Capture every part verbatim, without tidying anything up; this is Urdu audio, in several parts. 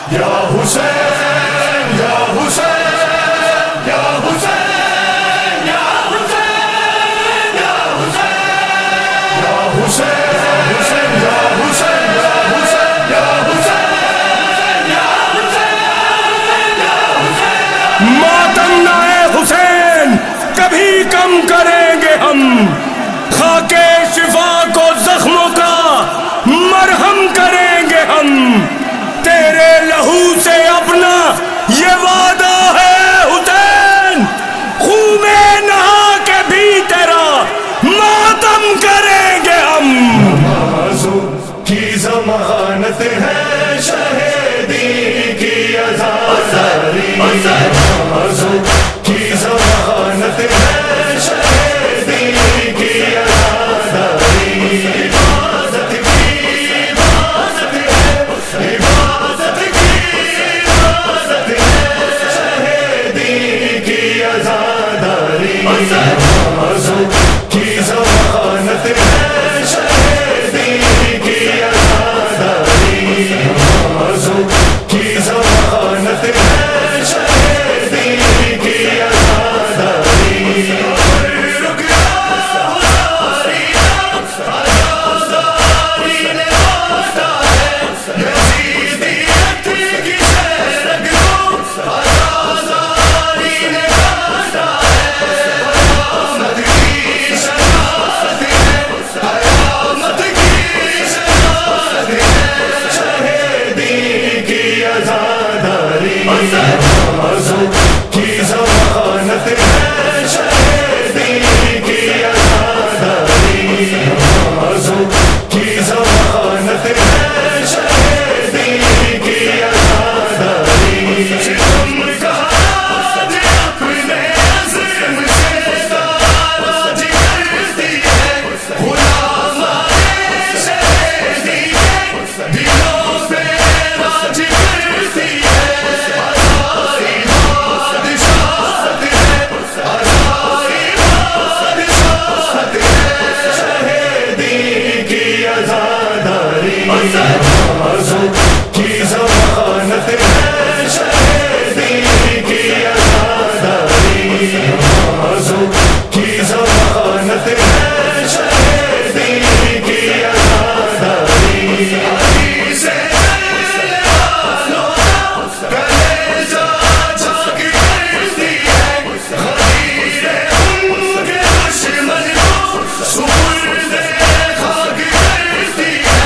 یا حسین یا حسین یا حسین یا حسین یا حسین یا حسین یا حسین یا حسین یا حسین یا حسین یا حسین. ماتم نہ حسین کبھی کم کریں گے ہم، خاکے شفا کو زخموں کا مرہم کریں گے ہم. تیرے لہو سے اپنا یہ وعدہ ہے حسین، خون میں نہا کے بھی تیرا ماتم کریں گے ہم. نمازوں کی ضمانت ہے شہیدی کی آزادی، نمازوں کی ضمانت ہے شہیدی کی آزادی. عبادت کی عبادت ہے، عبادت کی عبادت ہے شہیدی کی آزادی. نمازوں کی ضمانت ہے شہیدی کی آزادی، نمازوں کی ضمانت ہے شہیدی کی آزادی. رک جا ہزاری آزاداری نے بانٹا ہے، یزیدیت کی شہرگ کو آزاداری نے بانٹا ہے. قیامت کی شناخت ہے، قیامت کی شناخت ہے شہیدی کی آزاداری. نمازوں کی ضمانت ہے شہیدی کی آزادی، نمازوں کی ضمانت ہے شہیدی کی آزادی. ستم کا تاج اپنے عزم سے تاراج کرتی ہے، غلامان شہیدی کے دلوں پہ راج کرتی ہے. ہزاری بادشاہت ہے، ہزاری بادشاہت ہے شہیدی کی آزاداری. نمازوں کی ضمانت ہے شہیدی کی آزاداری، نمازوں کی ضمانت ہے شہیدی کی آزادی. علی سے جلنے والوں کا کلیجہ چاک کرتی ہے، غدیر ان کے دشمن کو سپرد خاک کرتی ہے.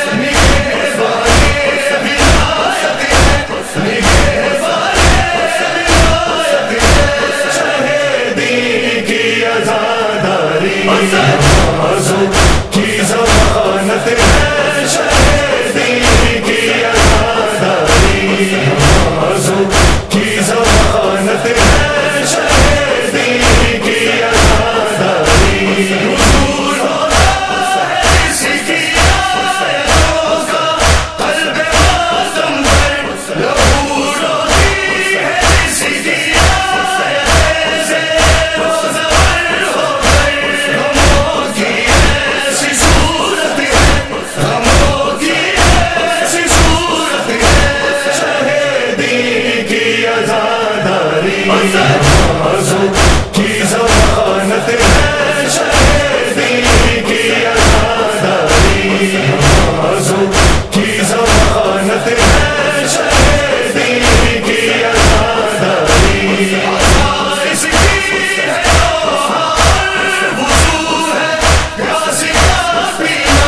نگہبان ولایت ہے، نگہبان ولایت ہے شہیدی کی آزاداری. نمازوں کی ضمانت ہے شہیدی کی آزاداری، نمازوں کی ضمانت ہے شہیدی کی آزادی. حضور ہوتا ہے اس کی آیتوں کا قلب ماتم پر، لہو روتی ہے اس کی آیت زیر و زبر ہو کر. غموں کی ایسی صورت ہے، غموں کی ایسی صورت ہے شہیدی کی آزاداری. نمازوں کی ضمانت ہے شہیدی کی آزاداری، نمازوں کی ضمانت ہے شہیدی کی آزاداری. اس کی ہے جوہر، وضو ہے پیاسی کا پینا،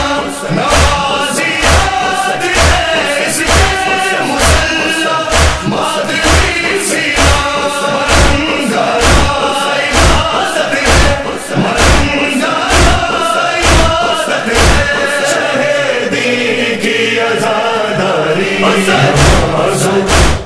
نمازیات ہے اس کے مسلح مادری سینہ. مرنگانا عبادت ہے، مرنگانا عبادت ہے شہیدی کی آزاداری. نمازوں